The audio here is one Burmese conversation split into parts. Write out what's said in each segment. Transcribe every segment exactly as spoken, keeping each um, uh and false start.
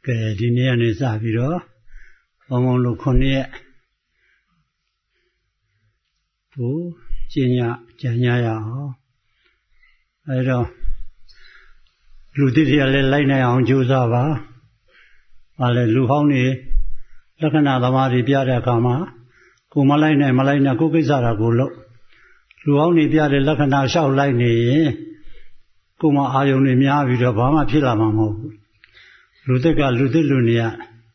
ကဲဒီနေ့ကနေစပြီးတော့ဘုံဘုံတို့ခုနှစ်ရက်သူကျင့်ရကြံရရအောင်အဲတော့လူတိတွေကလည်းလိုက်နိုင်အောင်ကြိုးစားပါဘာလဲလူဟောင်းနေလက္ခဏာသမားတွေပြတဲ့အခါမှာကိုမလိုက်နိုင်မလိုက်နိုင်ကိုကိစ္စတာကိုလုပ်လူဟောင်းနေပြတဲ့လက္ခဏာလျှောက်လိုက်နေရင်ကိုမအာယုံတွေများပြီးတော့ဘာမှဖြစ်လာမှာမဟုတ်ဘူးလူသက်ကလူသစ်လူနေရ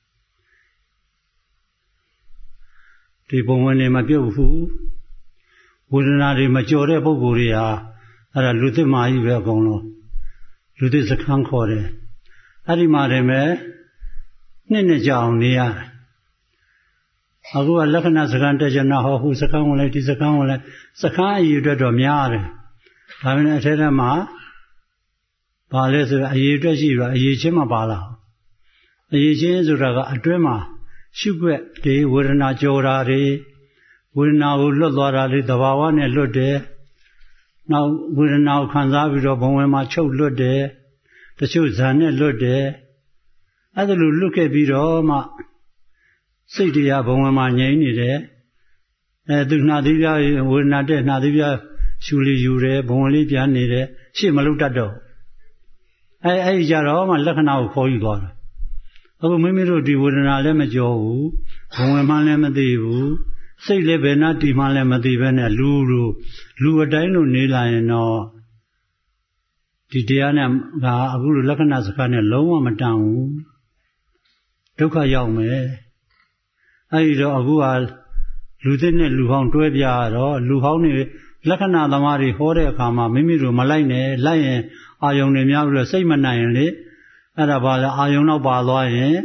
ဒီပုံဝင်နေမပြုတ်ဘူးဝေဒနာတွေမကြော်တဲ့ပုဂ္ဂိုလ်တွေဟာအဲ့ဒါလူသစ်မာကြီးပဲအကုန်လုံးလူသစ်စခန်းခေါ်တယ်အဲ့ဒီမှာတည်းမဲ့နှစ်နှစ်ကြာအောင်နေရတယ်အခုကလက္ခဏာစခန်းတက်ကြနာဟောဟုစခန်းဝင်လိုက်ဒီစခန်းဝင်လိုက်စခန်းအရေးအတွက်တော့များတယ်ဒါပေမဲ့အထက်ထက်မှာဘာလဲဆိုတော့အရေးအတွက်ရှိတော့အရေးချင်းမပါလာအရေးချင်းဆိုတာကအတွင်းမှာရှုွက်တွေဝေဒနာကြော်တာတွေဝေဒနာကိုလွတ်သွားတာတွေသဘာဝနဲ့လွတ်တယ်နောက်ဝေဒနာကိုခံစားပြီးတော့ဘုံဝင်မှာချုပ်လွတ်တယ်တချို့ဇာနဲ့လွတ်တယ်အဲ့ဒါလိုလွတ်ခဲ့ပြီးတော့မှစိတ်တရားဘုံဝင်မှာငြိမ်းနေတယ်အဲသူနှာသီးပြဝေဒနာတဲ့နှာသီးပြရှူလေးယူတယ်ဘုံဝင်လေးပြန်နေတယ်ရှေ့မလွတ်တတ်တော့အဲအဲ့ဒီကြတော့မှလက္ခဏာကိုခေါ်ယူသွားတာအခုမိမိတို့ဒီဝေဒနာလည်းမကြောဘူးဘုံဝင်မှလည်းမသိဘူးစိတ်လည်းဘယ်နာတည်မှလည်းမသိဘဲနဲ့လူလူလူအတိုင်းလိုနေလာရင်တော့ဒီတရားနဲ့ကအခုလိုလက္ခဏာစကားနဲ့လုံးဝမတန်ဘူးဒုက္ခရောက်မယ်အဲဒီတော့အခုကလူသစ်နဲ့လူဟောင်းတွဲပြရတော့လူဟောင်းတွေလက္ခဏာသမားတွေဟောတဲ့အခါမှာမိမိတို့မလိုက်နဲ့လိုက်ရင်အာယုံတွေများပြီးတော့စိတ်မနိုင်ရင်လေအဲ့ဒါဘာလဲအာယုံတော့ပါသွားရင်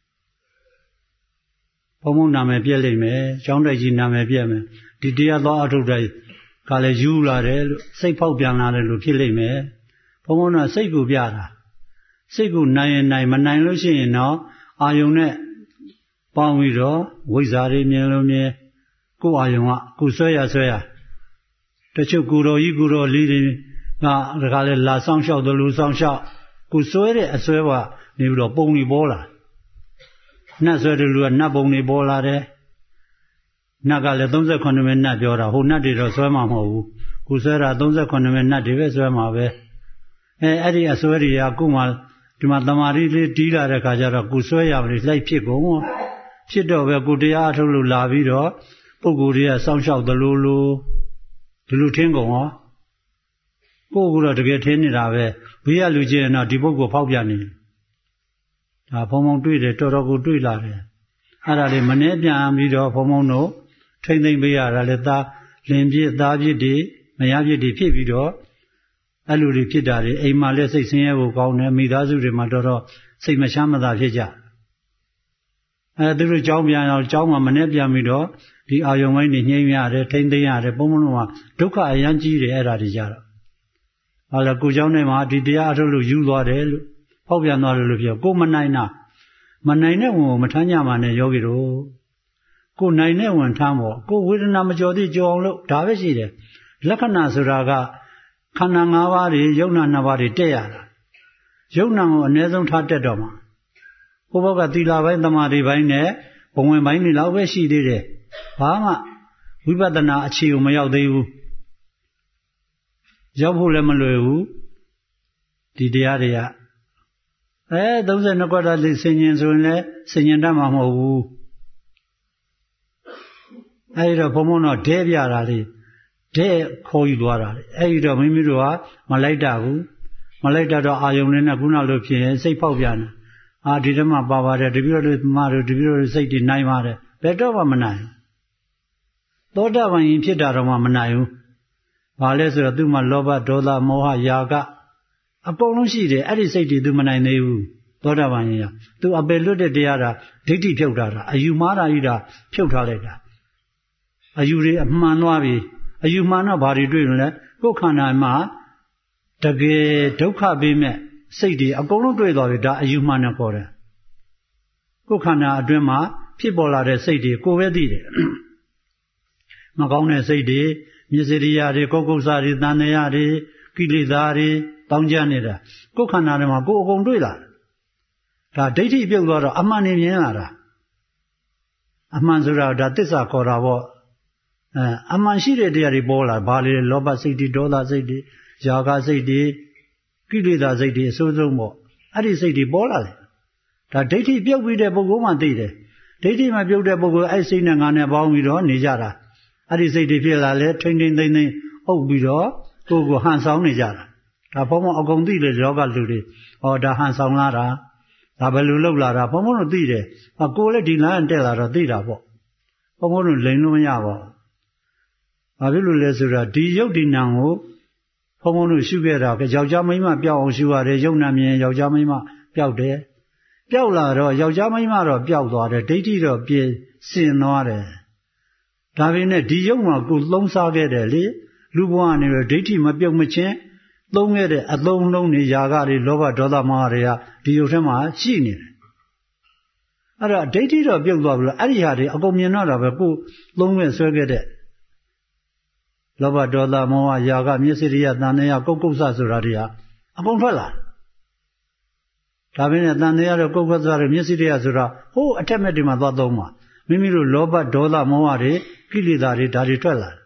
ဘုံဘုံနာမည်ပြည့်လိမ့်မယ်ကျောင်းတိုက်ကြီးနာမည်ပြည့်မယ်ဒီတရားသွားအထုတ်တိုင်းကလည်းယူလာတယ်လို့စိတ်ဖောက်ပြန်လာတယ်လို့ဖြစ်လိမ့်မယ်ဘုံဘုံကစိတ်ကိုပြတာစိတ်ကိုနိုင်ရင်နိုင်မနိုင်လို့ရှိရင်တော့အာယုံနဲ့ပေါင်းပြီးတော့ဝိဇ္ဇာတွေမြင်လို့မြင်ကိုယ်အာယုံကကိုယ်ဆွဲရဆွဲရတချို့ကိုယ်တော်ကြီးကိုယ်တော်လေးတွေကဒါကလည်းလာဆောင်လျှောက်တယ်လို့ဆောင်လျှောက်ကိုယ်ဆွဲတဲ့အဆွဲကနေပြီးတော့ပုံတွေပေါ်လာနတ်ဆွဲတယ်လို့ကနတ်ပုံတွေပေါ်လာတယ်နတ်ကလည်းသုံးဆယ်ခုနှစ်မိနစ်ပြောတာဟိုနတ်တွေတော့ဆွဲမှာမဟုတ်ဘူးကိုယ်ဆွဲတာသုံးဆယ်ခုနှစ်မိနစ်တွေပဲဆွဲမှာပဲအဲအဲ့ဒီအဆွဲတွေကကိုယ်မှဒီမှာတမာရီလေးတီးလာတဲ့ခါကျတော့ကိုယ်ဆွဲရမလို့လိုက်ဖြစ်ကုန်ဖြစ်တော့ပဲကိုတရားအထုတ်လို့လာပြီးတော့ပုဂ္ဂိုလ်တွေကစောင့်ရှောက်သလိုလိုဒီလိုထင်းကုန်ဟောကိုယ်ကတော့တကယ်ထင်းနေတာပဲဘေးကလူချင်းတော့ဒီပုဂ္ဂိုလ်ဖောက်ပြန်နေဒါဘုံဘုံတွေ့တယ်တော်တော်ကိုတွေ့လာတယ်အဲ့ဒါလေးမနှဲပြန်ပြီးတော့ဘုံဘုံတို့ထိမ့်သိမ့်ပေးရတာလေသားလင်ပြစ်သားပြစ်တွေမယားပြစ်တွေဖြစ်ပြီးတော့အဲ့လိုတွေဖြစ်တာတွေအိမ်မှာလည်းစိတ်ဆင်းရဲဖို့ကောင်းတယ်မိသားစုတွေမှာတော်တော်စိတ်မချမ်းမသာဖြစ်ကြအဲသူတို့ကြောင်းပြန်အောင်ကြောင်းမှာမနှဲပြန်ပြီးတော့ဒီအာယုံဝိုင်းနေညှိမ့်ရတယ်ထိမ့်သိမ့်ရတယ်ဘုံဘုံတို့မှာဒုက္ခအရမ်းကြီးတယ်အဲ့ဒါတွေကြတော့ဟာလေကိုเจ้าနဲ့မှာဒီတရားအထုတ်လို့ယူသွားတယ်လို့ဖောက်ပြန်သွားတယ်လို့ပြောကိုမနိုင်တာမနိုင်တဲ့ဝင်ကိုမထမ်းကြမှာနဲ့ယောဂီတို့ကိုနိုင်တဲ့ဝင်ထမ်းဖို့ကိုဝေဒနာမကြော်သေးကြော်အောင်လို့ဒါပဲရှိတယ်လက္ခဏာဆိုတာကခန္ဓာ၅ပါးတွေယုံနာ၅ပါးတွေတက်ရတာယုံနာကိုအ ਨੇ ဆုံးထားတက်တော့မှာဘုဘောကသီလပိုင်းသမာဓိပိုင်းနဲ့ဘဝင်ပိုင်းတွေလောက်ပဲရှိသေးတယ်ဘာမှဝိပဿနာအခြေကိုမရောက်သေးဘူးရောက်ဖို့လည်းမလွယ်ဘူးဒီတရားတွေကအဲသုံးဆယ်နှစ်ခွက်တည်းဆင်ញင်ဆိုရင်လည်းဆင်ញင်တတ်မှာမဟုတ်ဘူးအဲဒီတော့ဘုံဘုံတော့ဒဲပြတာလေဒဲခေါ်ယူသွားတာလေအဲဒီတော့မိမိတို့ကမလိုက်တာဘူးမလိုက်တာတော့အာယုံလေးနဲ့ခုနလိုဖြစ်ရင်စိတ်ဖောက်ပြန်တယ်အာဒီတည်းမှာပါပါတယ်တပည့်တော်တို့မတို့တပည့်တော်တို့စိတ်တွေနိုင်ပါတယ်ဘယ်တော့မှမနိုင်သောတာပန်ရင်ဖြစ်တာတော့မှမနိုင်ဘူးဘာလဲဆိုတော့သူ့မှာလောဘဒေါသမောဟယာကအကုန်လုံးရှိတယ်အဲ့ဒီစိတ်တွေသူမနိုင်သေးဘူးသောတာပန်ရင်သူအပယ်လွတ်တဲ့တရားတာဒိဋ္ဌိဖြုတ်တာတာအယူမှားတာကြီးတာဖြုတ်ထားလိုက်တာအယူတွေအမှန်သွားပြီအယူမှန်တော့ဘာတွေတွေ့လို့လဲကိုယ်ခန္ဓာမှာတကယ်ဒုက္ခပေးမဲ့စိတ်တွေအကုန်လုံးတွေ့သွားပြီဒါအယူမှန်နဲ့ခေါ်တယ်ကိုယ်ခန္ဓာအတွင်းမှာဖြစ်ပေါ်လာတဲ့စိတ်တွေကိုယ်ပဲသိတယ်မကောင်းတဲ့စိတ်တွေမျက်စိရိယာတွေကိုယ်ကုသတွေတန်တရားတွေကိလေသာတွေတောင်းကြနေတာကိုယ်ခန္ဓာထဲမှာကိုယ်အကုန်တွေ့လာဒါဒိဋ္ဌိပြုတ်သွားတော့အမှန်နေမြင်လာတာအမှန်ဆိုတာဒါသစ္စာခေါ်တာပေါ့အဲအမှန်ရှိတဲ့တရားတွေပေါ်လာဘာလဲလောဘစိတ်တွေဒေါသစိတ်တွေຢာကစိတ်တွေကိလေသာစိတ်တွေအစိုးဆုံးပေါ့အဲ့ဒီစိတ်တွေပေါ်လာတယ်ဒါဒိဋ္ဌိပြုတ်ပြီးတဲ့ပုဂ္ဂိုလ်မှသိတယ်ဒိဋ္ဌိမှပြုတ်တဲ့ပုဂ္ဂိုလ်အဲ့စိတ်နဲ့ငါနဲ့ပေါင်းပြီးတော့နေကြတာအဲ့ဒီစိတ်တွေဖြစ်လာလဲထိမ့်ထိမ့်သိမ့်သိမ့်အုပ်ပြီးတော့ကိုယ်ကိုဟန်ဆောင်နေကြတာဒါဘုံဘုံအကုန်သိလေလောကလူတွေဟောဒါဟန်ဆောင်လာတာဒါဘယ်လိုလုပ်လာတာဘုံဘုံတို့သိတယ်အကိုလည်းဒီလမ်းတက်လာတော့သိတာပေါ့ဘုံဘုံတို့လိန်လို့မရပါဘူးဘာဖြစ်လို့လဲဆိုတော့ဒီယုတ်ဒီနံကိုဘုံဘုံတို့ရှုခဲ့တာယောက်ျားမိန်းမပျောက်အောင်ရှုရတယ်ယုတ်နံမြင်ယောက်ျားမိန်းမပျောက်တယ်ပျောက်လာတော့ယောက်ျားမိန်းမတော့ပျောက်သွားတယ်ဒိဋ္ဌိတော့ပြင်းစင်သွားတယ်ဒါပေမဲ့ဒီယုတ်မှာကိုသုံးစားခဲ့တယ်လေလူဘဝကနေတော့ဒိဋ္ဌိမပြုတ်မချင်းသုံးခဲ့တဲ့အသုံးလုံးတွေຢာကတွေလောဘဒေါသမောဟတွေကဒီယုတ်ထဲမှာရှိနေတယ်အဲ့ဒါဒိဋ္ဌိတော့ပြုတ်သွားပြီလို့အဲ့ဒီဟာတွေအကုန်မြင်တော့တာပဲကိုသုံးခဲ့ဆွဲခဲ့တဲ့လောဘဒေါသမောဟຢာကမျက်စိရိယတဏှာကုတ်ကုတ်ဆဆိုတာတွေဟာအကုန်ထွက်လာဒါပေမဲ့တဏှာတော့ကုတ်ကုတ်ဆတွေမျက်စိရိယဆိုတာဟိုးအထက်မဲ့တွေမှာသွားသုံးမှာမိမိတို့လောဘဒေါသမောဟတွေကိလေသာတွေဒါတွေထွက်လာ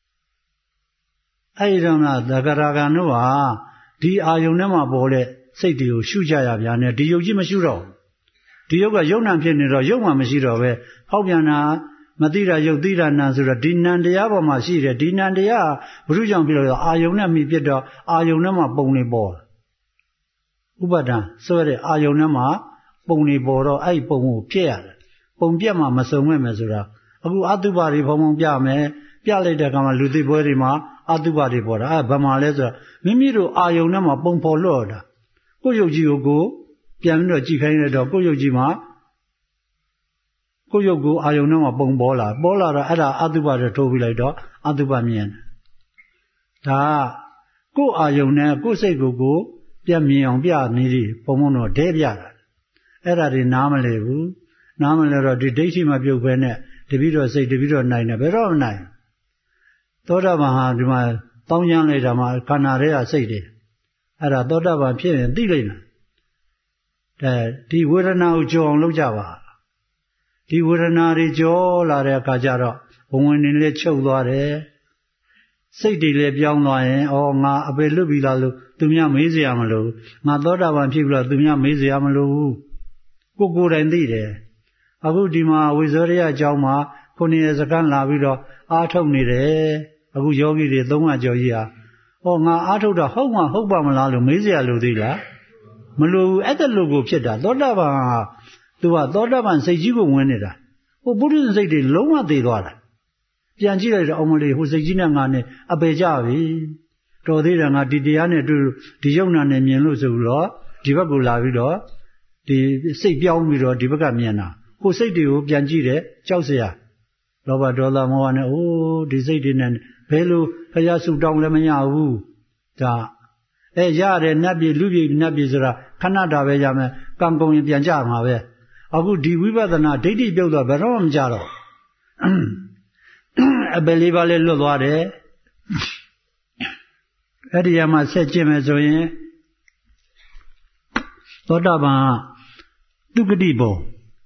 အဲ့ဒီတော့ကသဂရကံတို့ဟာဒီအာယုန်ထဲမှာပေါ်တဲ့စိတ်တွေကိုရှုကြရပြန်တယ်ဒီယုတ်ကြီးမရှုတော့ဒီယုတ်ကယုတ်နံဖြစ်နေတော့ယုတ်မှမရှိတော့ပဲဟောက်ပြန်တာမသိတာယုတ်သိတာနံဆိုတော့ဒီနံတရားပေါ်မှာရှိတယ်ဒီနံတရားဘုရုကြောင့်ပြလို့အာယုန်နဲ့မိဖြစ်တော့အာယုန်ထဲမှာပုံနေပေါ်ဥပဒံဆွဲတဲ့အာယုန်ထဲမှာပုံနေပေါ်တော့အဲ့ပုံကိုဖြစ်ရတယ်ပုံပြက်မှမစုံမဲ့မယ်ဆိုတာအခုအတုပတွေဘုံဘုံပြမယ်ပြလိုက်တဲ့အခါမှာလူသိပွဲတွေမှာအတုပတွေပေါ်တာအဲဘာမှလဲဆိုတော့မိမိတို့အာယုန်ထဲမှာပုံပေါ်လို့တာကိုယ်ယုတ်ကြီးကိုကိုပြန်ပြီးတော့ကြည်ခိုင်းရတော့ကိုယ်ယုတ်ကြီးမှာကိုယ်ယုတ်ကိုအာယုန်ထဲမှာပုံပေါ်လာပေါ်လာတော့အဲ့ဒါအတုပတွေထိုးပြီးလိုက်တော့အတုပမြင်တယ်ဒါကိုယ်အာယုန်နဲ့ကိုယ်စိတ်ကိုကိုပြမြင်အောင်ပြနေပြီဘုံဘုံတော့ဒဲပြတာအဲ့ဒါတွေနားမလဲဘူးနားမလဲတော့ဒီဒိဋ္ဌိမပြုတ်ပဲနဲ့တပိတော့စိတ်တပိတော့နိုင်တယ်ဘယ်တော့မနိုင်သောတာပန်ဟာဒီမှာတောင်းကျမ်းလိုက်တာမှာခန္ဓာတွေကစိတ်တွေအဲ့ဒါသောတာပန်ဖြစ်ရင်သိလိုက်မယ်အဲဒီဝေဒနာကိုကြောအောင်လုပ်ကြပါဒီဝေဒနာတွေကြောလာတဲ့အခါကျတော့ဘဝင်နေလေးချုပ်သွားတယ်စိတ်တွေလည်းပြောင်းသွားရင်ဩငါအပေလွတ်ပြီလားလို့သူများမေးစရာမလိုငါသောတာပန်ဖြစ်ပြီလားသူများမေးစရာမလိုဘူးကိုကိုယ်တိုင်သိတယ်အခုဒီမှာဝိဇောရိယအကြောင်းမှာခုနှစ်ရက်စကန်လာပြီးတော့အားထုတ်နေတယ်အခုယောဂီတွေသုံးပါးကျော်ကြီးဟာဟောငါအားထုတ်တာဟုတ်မှဟုတ်ပါမလားလို့မေးစရာလိုသေးလားမလိုဘူးအဲ့ဒါလိုကိုဖြစ်တာသောတာပန်ဟာသူကသောတာပန်စိတ်ကြီးကိုဝင်နေတာဟိုပုရိသစိတ်တွေလုံးဝသေးသွားတာပြန်ကြည့်လိုက်တော့အောင်မလေးဟိုစိတ်ကြီးနဲ့ငါနဲ့အပေကြပြီတော်သေးတယ်ငါဒီတရားနဲ့တွေ့ဒီယုံနာနဲ့မြင်လို့ဆိုပြီးတော့ဒီဘက်ကိုလာပြီးတော့ဒီစိတ်ပြောင်းပြီးတော့ဒီဘက်ကမြင်တာဟိုစိတ်တွေကိုပြန်ကြည့်တယ်ကြောက်စရာလောဘဒေါသမောဟနဲ့အိုးဒီစိတ်တွေနဲ့ဘယ်လိုဖျားဆုတောင်းလည်းမရဘူးဒါအဲရတယ်နတ်ပြည်လူပြည်နတ်ပြည်ဆိုတာခဏတာပဲရမယ်ကံကုန်ရင်ပြန်ကြမှာပဲအခုဒီဝိပဿနာဒိဋ္ဌိပြုတ်တော့ဘယ်တော့မှမကြတော့အပယ်လေးပါးလေးလွတ်သွားတယ်အဲ့ဒီရမှာဆက်ကျင့်မယ်ဆိုရင်သောတာပန်ဒုက္ခတိဘုံ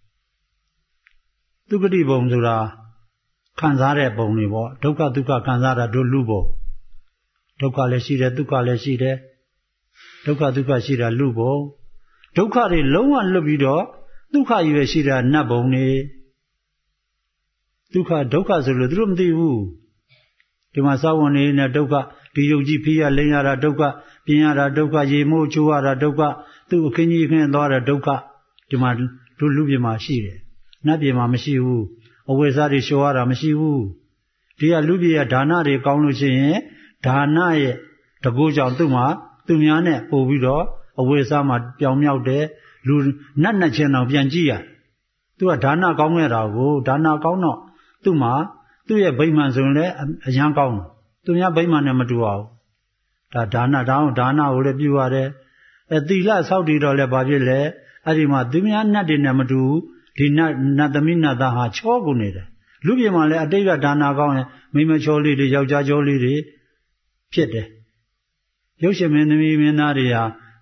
ဒုက္ခတိဘုံဆိုတာခံစားတဲ့ပုံတွေပေါ့ဒုက္ခဒုက္ခခံစားတာတို့လူဘုံဒုက္ခလည်းရှိတယ်ဒုက္ခလည်းရှိတယ်ဒုက္ခဒုက္ခရှိတာလူဘုံဒုက္ခတွေလုံးဝလွတ်ပြီးတော့ဒုက္ခကြီးပဲရှိတာနတ်ဘုံနေဒုက္ခဒုက္ခဆိုလို့သူတို့မသိဘူးဒီမှာစာဝန်နေနဲ့ဒုက္ခဒီယုတ်ကြီးဖိရလိမ့်ရတာဒုက္ခပြင်းရတာဒုက္ခရေမိုးချိုးရတာဒုက္ခသူ့အခင်းကြီးခင်းသွားတဲ့ဒုက္ခဒီမှာတို့လူပြည်မှာရှိတယ်နတ်ပြည်မှာမရှိဘူးအဝိဇ္ဇာတွေလျှော်ရတာမရှိဘူးဒီကလူပြည်ကဒါနတွေကောင်းလို့ရှိရင်ဒါနရဲ့တကူကြောင့်သူ့မှာသူများနဲ့ပို့ပြီးတော့အဝိဇ္ဇာမှာပြောင်မြောက်တယ်လူနတ်နှစ်ချင်းတော့ပြန်ကြည့်ရသူကဒါနကောင်းခဲ့တာကိုဒါနကောင်းတော့သူ့မှာသူ့ရဲ့ဗိမာန်ဆိုရင်လည်းအရန်ကောင်းတယ်သူများဗိမာန်နဲ့မတူအောင်ဒါဒါနတောင်းဒါနကိုလည်းပြုရတယ်အဲသီလဆောက်တည်တော့လည်းဘာဖြစ်လဲအဲ့ဒီမှာသူများနတ်တွေနဲ့မတူဒီနတ်နတ်သမီးနတ်သားဟာချောကုန်နေတယ်လူပြည်မှာလည်းအတိတ်ကဒါနကောင်းရင်မိမချောလေးတွေယောက်ျားချောလေးတွေဖြစ်တယ်ရုပ်ရှင်မင်းသမီးမင်းသားတွေဟာ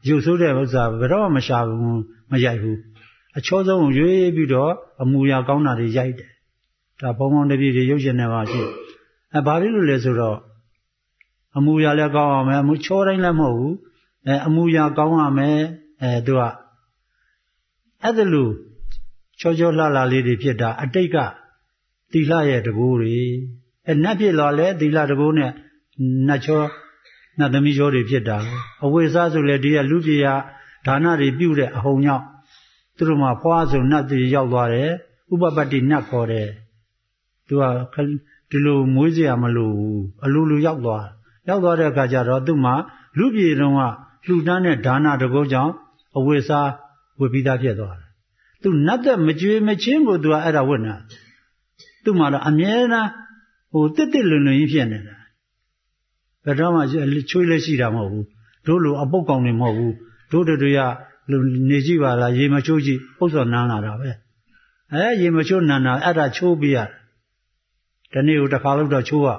ရုပ်ဆိုးတဲ့ဥစ္စာဘယ်တော့မှမရှာဘူးမရိုက်ဘူးအချောဆုံးရွေးပြီးတော့အမူအရာကောင်းတာတွေရိုက်တယ်ဒါဘုံဘုံတပြည့်တွေရုပ်ရှင်တွေပါရှိအဲဘာဖြစ်လို့လဲဆိုတော့အမူအရာလည်းကောင်းအောင်မယ်အမူချောတိုင်းလည်းမဟုတ်ဘူးအဲအမူအရာကောင်းရမယ်အဲသူကအဲ့ဒါလို့ချောချောလှလှလေးတွေဖြစ်တာအတိတ်ကသီလရဲ့တကူတွေအဲနတ်ဖြစ်လာလဲသီလတကူနဲ့နတ်ချောနတ်သမီးချောတွေဖြစ်တာအဝိစားဆိုလဲဒီကလူပြေရဒါနတွေပြုတဲ့အဟုန်ကြောင့်သူတို့မှာဖွားဆိုနတ်တွေရောက်သွားတယ်ဥပပတ္တိနတ်ခေါ်တယ်သူကဒီလိုမွေးစရာမလိုဘူးအလိုလိုရောက်သွားရောက်သွားတဲ့အခါကျတော့သူ့မှာလူပြေတုံးကလှူဒန်းတဲ့ဒါနတကူကြောင့်အဝိစားဝိပိသားဖြစ်သွားတယ်သူနတ်သက်မကြွေမချင်းကိုသူကအဲ့ဒါဝတ်နာသူ့မှာတော့အမြဲတမ်းဟိုတစ်တစ်လွန်လွန်ကြီးဖြစ်နေတာဘယ်တော့မှချွေးလည်းရှိတာမဟုတ်ဘူးတို့လိုအပုတ်ကောင်တွေမဟုတ်ဘူးတို့တွေကနေကြည့်ပါလားရေမချိုးကြည့်ပုတ်စော်နန်းလာတာပဲအဲရေမချိုးနန်းတာအဲ့ဒါချိုးပြရတနေ့ကိုတစ်ခါလို့တော့ချိုးရ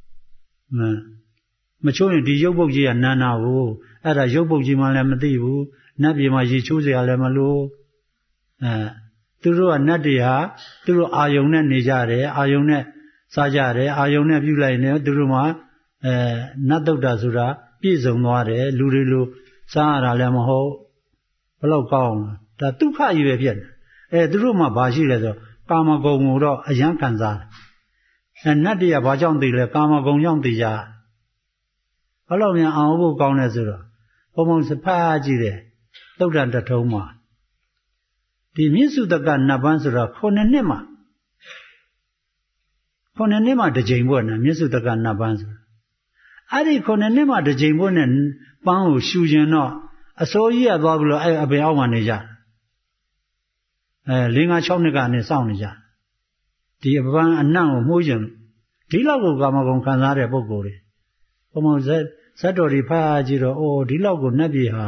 မချိုးရင်ဒီရုပ်ပုတ်ကြီးကနန်းတာကိုအဲ့ဒါရုပ်ပုတ်ကြီးမှလည်းမသိဘူးနတ်ပြည်မှာရေချိုးစရာလည်းမလိုအဲသူတို့ကနတ်တွေဟာသူတို့အာယုံနဲ့နေကြတယ်အာယုံနဲ့စားကြတယ်အာယုံနဲ့ပြုလိုက်နေသူတို့မှာအဲနတ်တုတ်တာဆိုတာပြည့်စုံသွားတယ်လူတွေလိုစားရတာလည်းမဟုတ်ဘလောက်ကောင်းဒါဒုက္ခကြီးပဲဖြစ်တယ်အဲသူတို့မှာဘာရှိလဲဆိုကာမဂုဏ်ကိုတော့အယံခံစားတယ်အဲနတ်တွေကဘာကြောင့်သိလဲကာမဂုဏ်ကြောင့်သိကြဘလောက်များအောင်ဖို့ကောင်းလဲဆိုတော့ဘုံဘုံစဖားကြည့်တယ်သုတ်တန်တထုံးမှာဒီမြစ္စုတကနတ်ပန်းဆိုတာခုနှစ်နှစ်မှာခုနှစ်နှစ်မှာတစ်ကြိမ်ဘွဲ့နဲ့မြစ္စုတကနတ်ပန်းဆိုတာအဲ့ဒီခုနှစ်နှစ်မှာတစ်ကြိမ်ဘွဲ့နဲ့ပန်းကိုရှူရင်တော့အစိုးကြီးကသွားပြီးတော့အဲ့အပင်အောက်မှာနေကြအဲ၄၅၆နှစ်ကနေစောင့်နေကြဒီအပန်းအနံ့ကိုမှုှခြင်းဒီလောက်ကိုကာမဂုဏ်ခံစားတဲ့ပုဂ္ဂိုလ်တွေဘုံဘုံဇက်ဇက်တော်ဒီဖားကြည့်တော့အိုးဒီလောက်ကိုနတ်ပြည်ဟာ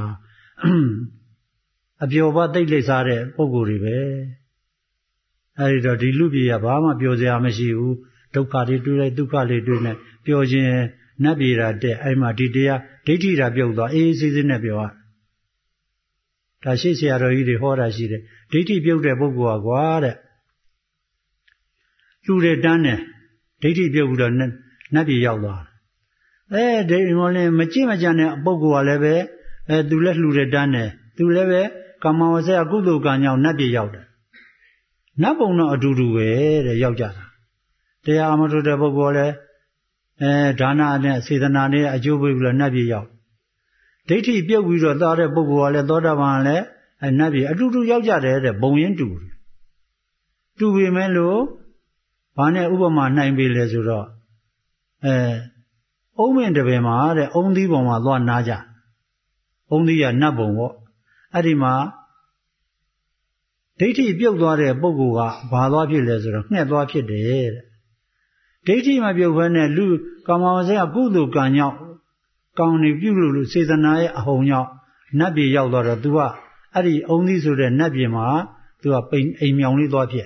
အပျော်ပါတိတ်လိပ်စားတဲ့ပုဂ္ဂိုလ်တွေပဲအဲဒီတော့ဒီလူပြည်ကဘာမှပျော်စရာမရှိဘူးဒုက္ခတွေတွေ့လိုက်ဒုက္ခတွေတွေ့နေပျော်ခြင်းနတ်ပြည်တာတဲ့အဲ့မှာဒီတရားဒိဋ္ဌိတာပြုတ်သွားအေးအေးဆေးဆေးနဲ့ပြောရဒါရှိဆရာတော်ကြီးတွေဟောတာရှိတယ်ဒိဋ္ဌိပြုတ်တဲ့ပုဂ္ဂိုလ်ကကွာတဲ့လူတွေတန်းတယ်ဒိဋ္ဌိပြုတ်ပြီးတော့နတ်ပြည်ရောက်သွားအဲဒိဋ္ဌိမောလင်းမကြည့်မကြတဲ့ပုဂ္ဂိုလ်ကလည်းပဲအဲသူလည်းလှူတယ်တန်းတယ်သူလည်းပဲကာမဝဇ္ဇအကုသိုလ်ကံကြောင့်နတ်ပြည်ရောက်တယ်နတ်ဘုံတော့အတူတူပဲတဲ့ရောက်ကြတာတရားမထုတ်တဲ့ပုဂ္ဂိုလ်လည်းအဲဒါနနဲ့စေတနာနဲ့အကျိုးပေးပြီးတော့နတ်ပြည်ရောက်ဒိဋ္ဌိပြုတ်ပြီးတော့သွားတဲ့ပုဂ္ဂိုလ်ကလည်းသောတာပန်လည်းအဲနတ်ပြည်အတူတူရောက်ကြတယ်တဲ့ဘုံရင်တူတူပေမဲ့လို့ဘာနဲ့ဥပမာနိုင်ပြီလဲဆိုတော့အဲအုံးမင်းတပင်မှာတဲ့အုံးသီးပုံမှာသွားနားကြအုံးသီးကနတ်ဘုံပေါ့အဲ့ဒီမှာဒိဋ္ဌိပြုတ်သွားတဲ့ပုဂ္ဂိုလ်ကဘာသွားဖြစ်လဲဆိုတော့ငှက်သွားဖြစ်တယ်တဲ့ဒိဋ္ဌိမပြုတ်ဘဲနဲ့လူကာမဝဇ္ဇကကုသိုလ်ကံကြောင့်ကောင်းနေပြုလို့လို့စေတနာရဲ့အဟုန်ကြောင့်နတ်ပြည်ရောက်သွားတော့ तू ကအဲ့ဒီအုံးသီးဆိုတဲ့နတ်ပြည်မှာ तू ကပိန်အိမ်မြောင်လေးသွားဖြစ်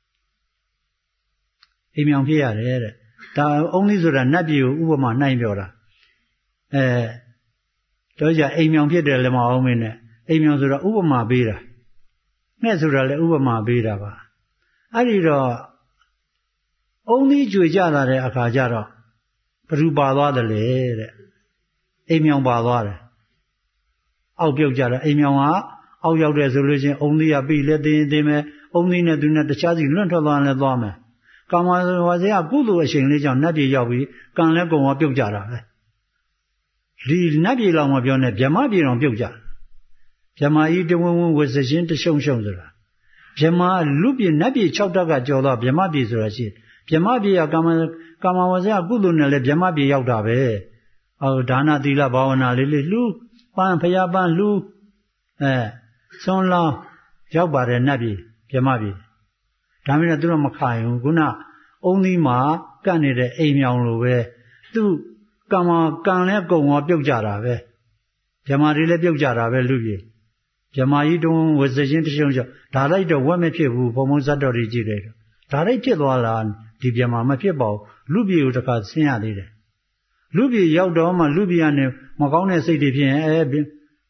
အိမ်မြောင်ဖြစ်ရတယ်တဲ့ဒါအုံးသီးဆိုတာနတ်ပြည်ကိုဥပမာနှိုင်းပြောတာအဲတော့ကြအိမ်မြောင်ဖြစ်တယ်လည်းမအောင်မင်းနဲ့အိမ်မြောင်ဆိုတာဥပမာပေးတာငှက်ဆိုတာလည်းဥပမာပေးတာပါအဲ့ဒီတော့အုံးသီးကြွေကြလာတဲ့အခါကျတော့ဘ누구ပါသွားတယ်လေတဲ့အိမ်မြောင်ပါသွားတယ်အောက်ပြုတ်ကြတယ်အိမ်မြောင်ကအောက်ရောက်တယ်ဆိုလို့ချင်းအုံးသီးကပြီးလဲတင်းတင်းပဲအုံးသီးနဲ့သူနဲ့တခြားစီလွန့်ထွက်သွားလည်းသွားမယ်ကာမဝါဇ္ဇကကုသိုလ်အချိန်လေးကြောင့်နတ်ပြည်ရောက်ပြီးကံလဲကုံဝပြုတ်ကြတာပဲဒီနတ်ပြည်လောက်မပြောနဲ့ဗြဟ္မပြည်တော်ပြုတ်ကြဗြဟ္မာကြီးတဝင်းဝင်းဝစ်စရှင်တရှုံရှုံဆိုတာဗြဟ္မာလူပြည်နတ်ပြည်၆တက်ကကြော်တော့ဗြဟ္မပြည်ဆိုတာရှိဗြဟ္မပြည်ကကာမကာမဝါဇ္ဇကကုသိုလ်နဲ့လည်းဗြဟ္မပြည်ရောက်တာပဲအော်ဒါနသီလဘာဝနာလေးလေးလှူပန်းဖျားပန်းလှူအဲဆွန်လောင်းရောက်ပါတယ်နတ်ပြည်ဗြဟ္မပြည်ဒါမှမဟုတ်သူတို့မခိုင်ဘူးခုနအုံးသီးမှာကတ်နေတဲ့အိမ်မြောင်လိုပဲသူကံမကံလဲကုံဝပြုတ်ကြတာပဲဗြဟ္မာတွေလည်းပြုတ်ကြတာပဲလူပြည်ဗြဟ္မာကြီးတုံးဝဇရှင်တရှုံရှုံဒါလိုက်တော့ဝက်မဖြစ်ဘူးဘုံဘုံဇတ်တော်တွေကြည့်တယ်ဒါလိုက်ဖြစ်သွားလားဒီဗြဟ္မာမဖြစ်ပါဘူးလူပြည်ကိုတခါဆင်းရသေးတယ်လူပြည်ရောက်တော့မှလူပြည်ကနေမကောင်းတဲ့စိတ်တွေဖြစ်ရင်အဲ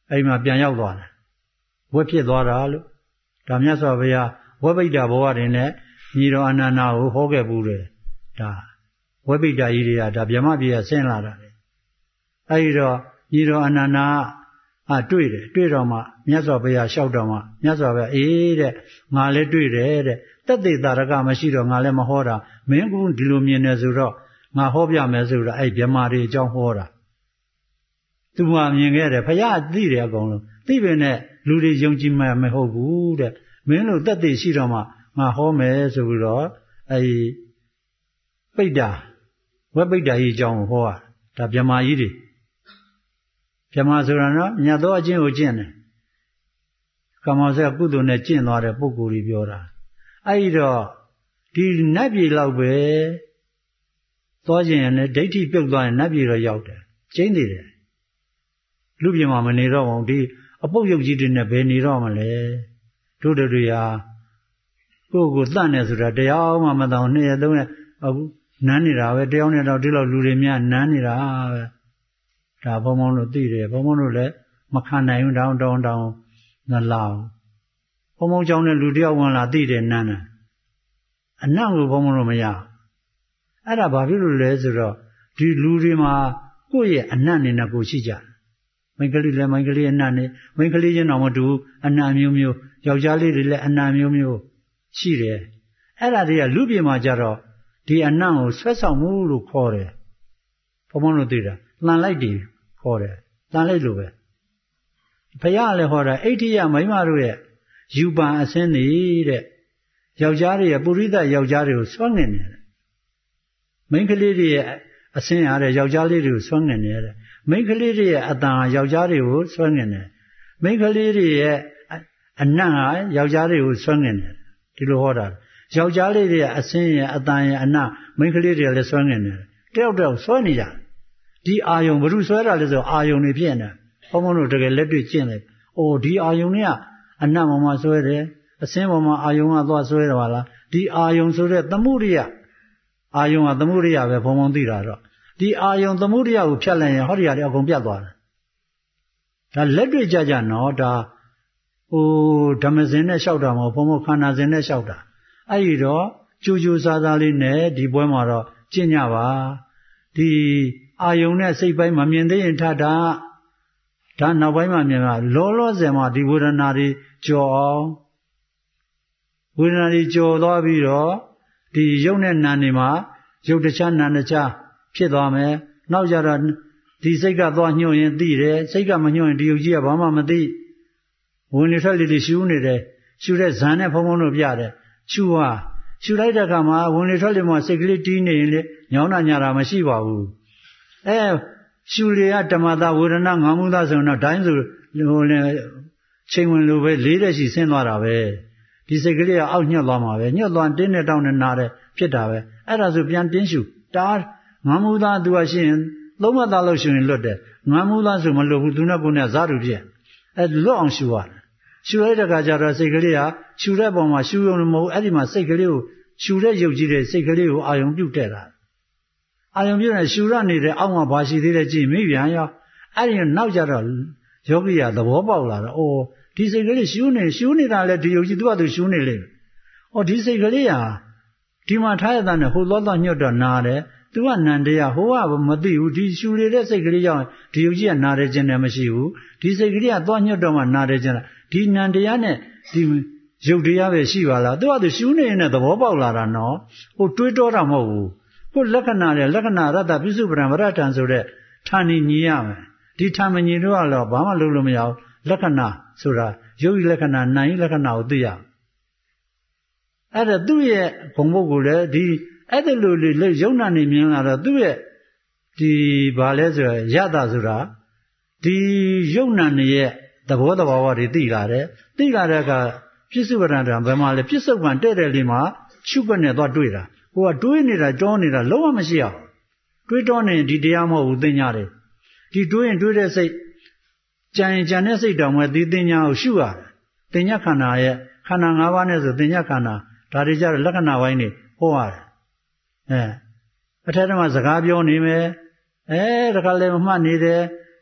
အိမ်မှာပြန်ရောက်သွားတယ်ဝက်ဖြစ်သွားတာလို့ဒါမြတ်စွာဘုရားဝက်ပိတ္တဘဝတွင်နဲ့ညီတော်အနန္ဒာကိုဟောခဲ့ဘူးတယ်ဒါဝက်ပိတ္တကြီးတွေကဒါဗြဟ္မပြည်ကဆင်းလာတာလေအဲဒီတော့ညီတော်အနန္ဒာအာတွေ့တယ်တွေ့တော့မှမြတ်စွာဘုရားလျှောက်တော့မှမြတ်စွာဘုရားအေးတဲ့ငါလည်းတွေ့တယ်တဲ့တက်သေးတာရကမရှိတော့ငါလည်းမဟောတာမင်းကဒီလိုမြင်နေဆိုတော့ငါဟောပြမယ်ဆိုတော့အဲ့ဗြဟ္မာတွေအကြောင်းဟောတာသူကမြင်ခဲ့တယ်ဘုရားသိတယ်အကုန်လုံးသိပေမဲ့လူတွေယုံကြည်မှမဟုတ်ဘူးတဲ့မင်းတို့တက်သေးရှိတော့မှငါဟောမယ်ဆိုပြီးတော့အဲ့ပိတ္တာဝက်ပိတ္တာကြီးအကြောင်းကိုဟောတာဒါဗြဟ္မာကြီးတွေဗြဟ္မာဆိုတာနော်မြတ်သောအကျင့်ကိုကျင့်တယ်ကမ္မဆရာကုသိုလ်နဲ့ကျင့်သွားတဲ့ပုဂ္ဂိုလ်ကြီးပြောတာအဲ့ဒီတော့ဒီနတ်ပြည်လောက်ပဲသွားခြင်းနဲ့ဒိဋ္ဌိပြုတ်သွားရင်နတ်ပြည်တော့ရောက်တယ်ကျင်းနေတယ်လူပြည်မှာမနေတော့ဘူးဒီအပုပ်ရုပ်ကြီးတွေနဲ့ဘယ်နေတော့မလဲတို့တို့တွေဟာကိုယ့်ကိုတတ်နေဆိုတာတရားမှမတောင်းနှစ်ရက်သုံးရက်အခုနန်းနေတာပဲတယောက်နဲ့တော့ဒီလောက်လူတွေများနန်းနေတာပဲဒါဘုံဘုံတို့သိတယ်ဘုံဘုံတို့လည်းမခံနိုင်ဘူးတောင်းတောင်းတောင်းနလာဘုံဘုံကြောင့်လည်းလူတယောက်ဝင်လာသိတယ်နန်းတယ်အနံ့ကိုဘုံဘုံတို့မရအဲ့ဒါဘာဖြစ်လို့လဲဆိုတော့ဒီလူတွေမှာကိုယ့်ရဲ့အနံ့နေနဲ့ကိုရှိကြတယ်မိန်းကလေးလည်းမိန်းကလေးအနံ့နေမိန်းကလေးချင်းတော်မတူအနံ့မျိုးမျိုးယောက်ျားလေးတွေလည်းအနံ့မျိုးမျိုးရှိတယ်အဲ့ဒါတွေကလူပြည်မှာကြတော့ဒီအနံ့ကိုဆွဲဆောင်မှုလို့ခေါ်တယ်ဘုံဘုံတို့သိတာလှန်လိုက်တယ်ခေါ်တယ်လှန်လိုက်လို့ပဲဘုရားလည်းဟောတာအိဋ္ဌိယမိန်းမတို့ရဲ့ယူပန်အစင်းနေတဲ့ယောက်ျားတွေရဲ့ပုရိသယောက်ျားတွေကိုဆွမ်းငင်နေတယ်မိန်းကလေးတွေရဲ့အစင်းရတဲ့ယောက်ျားလေးတွေကိုဆွမ်းငင်နေတယ်မိန်းကလေးတွေရဲ့အတန်ယောက်ျားတွေကိုဆွမ်းငင်နေမိန်းကလေးတွေရဲ့အနံ့ဟာယောက်ျားတွေကိုဆွမ်းငင်နေဒီလိုဟောတာယောက်ျားလေးတွေရဲ့အစင်းရဲ့အတန်ရဲ့အနံ့မိန်းကလေးတွေလည်းဆွမ်းငင်နေတယ်တယောက်တယောက်ဆွဲနေကြဒီအာယုံဘုရုဆွဲတာလဲဆိုအာယုံနေဖြစ်နေဘုံဘုံတို့တကယ်လက်တွေ့ကျင့်လိုက်အိုဒီအာယုံတွေကအနံ့ပေါ်မှာဆွဲတယ်အစင်းပေါ်မှာအာယုံကသွားဆွဲတယ်ပါလားဒီအာယုံဆိုတဲ့သမှုရိယအာယုံကသမှုရိယပဲဘုံဘုံသိတာတော့ဒီအာယုံသမှုရိယကိုဖြတ်လိုက်ရင်ဟောဒီဟာတွေအကုန်ပြတ်သွားတယ်ဒါလက်တွေ့ကြကြနော်ဒါဟိုဓမ္မစင်နဲ့လျှောက်တာမဟုတ်ဘုံဘုံခန္ဓာစင်နဲ့လျှောက်တာအဲ့ဒီတော့ကြိုးကြိုးစားစားလေးနဲ့ဒီပွဲမှာတော့ကျင့်ကြပါဒီအာယုံနဲ့စိတ်ပိုင်းမမြင်သေးရင်ထတာဒါနောက်ပိုင်းမှာမြင်တာလောလောဆယ်မှာဒီဝေဒနာတွေကြော်အောင်ဝေဒနာတွေကြော်သွားပြီးတော့ဒီရုပ်နဲ့နာမ်တွေမှာရုပ်တစ်ခြားနာမ်တစ်ခြားဖြစ်သွားမယ်နောက်ကြတော့ဒီစိတ်ကသွားညှို့ရင်သိတယ်စိတ်ကမညှို့ရင်ဒီရုပ်ကြီးကဘာမှမသိဝင်လေထွက်လေတွေရှူနေတယ်ရှူတဲ့ဇန်နဲ့ဖုံဖုံတို့ပြတယ်ရှူဟာရှူလိုက်တဲ့အခါမှာဝင်လေထွက်လေမှာစိတ်ကလေးတီးနေရင်လေညောင်းတာညာတာမရှိပါဘူးအဲရှူလေကဓမ္မတာဝေဒနာငါမှုသားဆိုတော့ဒိုင်းဆိုဟိုလေချိန်ဝင်လိုပဲလေးတဲ့ရှိဆင်းသွားတာပဲဒီစိတ်ကလေးကအောက်ညှက်သွားမှာပဲညှက်သွားတင်းနဲ့တောင်းနဲ့နာတဲ့ဖြစ်တာပဲအဲ့ဒါဆိုပြန်တင်းရှူတာငါမှုသားသူကရှိရင်သုံးမသားလို့ရှူရင်လွတ်တယ်ငါမှုသားဆိုမလွတ်ဘူးသူနဲ့ကိုယ်နဲ့ဇာတုဖြစ်အဲလွတ်အောင်ရှူရတယ်ရှူလိုက်တဲ့အခါကျတော့စိတ်ကလေးကရှူတဲ့ပုံမှာရှူရုံမဟုတ်အဲ့ဒီမှာစိတ်ကလေးကိုရှူတဲ့ရုပ်ကြီးတဲ့စိတ်ကလေးကိုအာယုံပြုတ်တက်တာအာယုံပြုတ်နေရှူရနေတဲ့အောက်မှာဘာရှိသေးလဲကြည့်မိပြန်ရောအဲ့ဒီနောက်ကြတော့ယောဂီကသဘောပေါက်လာတော့အိုးဒီစိတ်ကလေးရှူနေရှူနေတာလဲဒီယုတ်ကြီးသူကသူရှူနေလိမ့်မယ်။အော်ဒီစိတ်ကလေးဟာဒီမှာထားရတဲ့နဲ့ဟိုသောသောညွတ်တော့နာတယ်။ तू ကနန္တရားဟိုကမသိဘူးဒီရှူနေတဲ့စိတ်ကလေးကြောင့်ဒီယုတ်ကြီးကနာတယ်ခြင်းတယ်မရှိဘူး။ဒီစိတ်ကလေးကသွားညွတ်တော့မှနာတယ်ခြင်းလားဒီနန္တရားနဲ့ဒီယုတ်တရားပဲရှိပါလား။ तू ကသူရှူနေနေတဲ့သဘောပေါက်လာတာနော်။ဟိုတွေးတောတာမဟုတ်ဘူး။ကိုလက္ခဏာနဲ့လက္ခဏာရတ္တပြစ္စုပ္ပံဗရတံဆိုတဲ့ဌာနီညီရမယ်။ဒီဌာမညီတော့ကတော့ဘာမှလုပ်လို့မရဘူး။လက္ခဏာဆိုတာယုတ်လက္ခဏာနာယလက္ခဏာကိုသိရအဲ့ဒါသူ့ရဲ့ဘုံဘုတ်ကိုလည်းဒီအဲ့ဒါလိုလေယုံနာနေမြင်လာတော့သူ့ရဲ့ဒီဘာလဲဆိုရရတာဆိုတာဒီယုံနာနေရဲ့သဘောတဘာဝတွေသိလာတယ်သိလာတဲ့အခါပြစ္စုပ္ပန်တံဘယ်မှာလဲပြစ္ဆုတ်ကံတဲ့တဲ့လေးမှာရှုပ်ကနေသွားတွေ့တာဟိုကတွေးနေတာတောနေတာလုံးဝမရှိအောင်တွေးတောနေဒီတရားမဟုတ်ဘူးသိညာတယ်ဒီတွေးရင်တွေးတဲ့စိတ်ကြံရင်ကြံတဲ့စိတ်တောင်မှဒီသိညာကိုရှုရတယ်သိညာခန္ဓာရဲ့ခန္ဓာ၅ပါးနဲ့ဆိုသိညာခန္ဓာဒါတွေကြတော့လက္ခဏာပိုင်းနေဟောရတယ်အဲအထက်ထဲမှာစကားပြောနေမယ်အဲတခါလည်းမမှတ်နေတယ်အဲ